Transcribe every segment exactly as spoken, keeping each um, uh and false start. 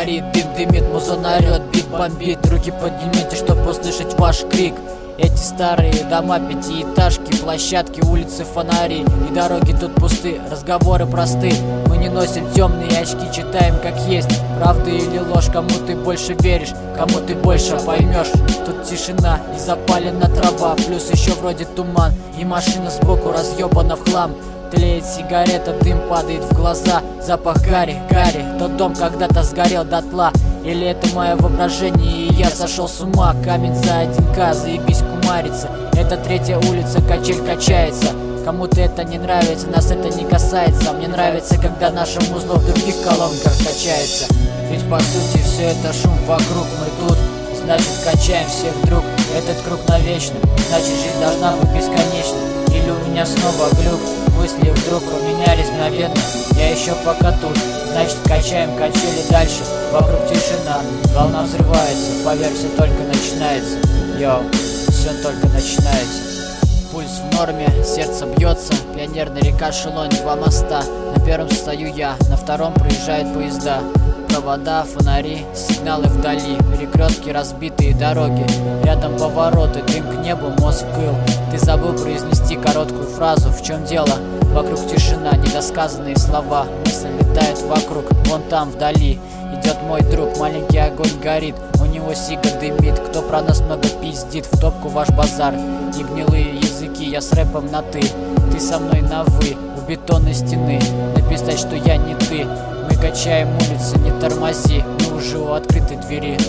горит, дым дымит, музон орёт, бит бомбит. Руки поднимите, чтоб услышать ваш крик. Эти старые дома, пятиэтажки, площадки, улицы, фонари. И дороги тут пусты, разговоры просты. Мы не носим темные очки, читаем как есть. Правда или ложь, кому ты больше веришь, кому ты больше поймешь. Тут тишина и запалена трава, плюс еще вроде туман. И машина сбоку разъебана в хлам. Тлеет сигарета, дым падает в глаза. Запах гари, гари, тот дом когда-то сгорел дотла. Или это мое воображение, и я сошел с ума. Камень за один ка, заебись кумарится. Это третья улица, качель качается. Кому-то это не нравится, нас это не касается. Мне нравится, когда наше музло в других колонках качается. Ведь по сути все это шум вокруг, мы тут. Значит качаем всех друг, этот круг навечно. Значит жизнь должна быть бесконечна. Или у меня снова глюк, мысли вдруг поменялись мгновенно. Я еще пока тут, значит качаем качели дальше. Вокруг тишина, волна взрывается. Поверь, все только начинается. Йоу, все только начинается. Пульс в норме, сердце бьется. Пионерная река, Шелонь, два моста. На первом стою я, на втором проезжают поезда. Провода, фонари, сигналы вдали. Перекрестки, разбитые дороги. Рядом повороты, дым к небу, мозг вкыл. Ты забыл произнести короткую фразу. В чем дело? Вокруг тишина, недосказанные слова. Мысль летает вокруг, вон там вдали. Идет мой друг, маленький огонь горит. У него сига дымит. Кто про нас много пиздит? В топку ваш базар и гнилые языки. Я с рэпом на ты, ты со мной на вы. У бетонной стены написать, что я не ты. Мы качаем улицы, не тормози. Мы уже у открытой двери.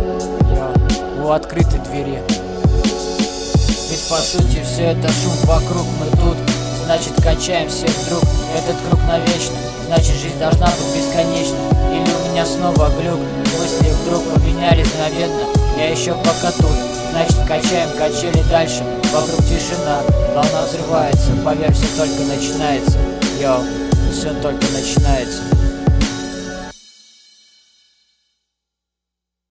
Я у открытой двери. Ведь по сути все это шум вокруг, мы тут. Значит качаем всех друг, этот круг навечно. Значит жизнь должна быть бесконечна. Или у меня снова глюк, мысли вдруг поменялись мгновенно. Я еще пока тут, значит качаем качели дальше. Вокруг тишина, волна взрывается. Поверь, все только начинается. Йоу, все только начинается.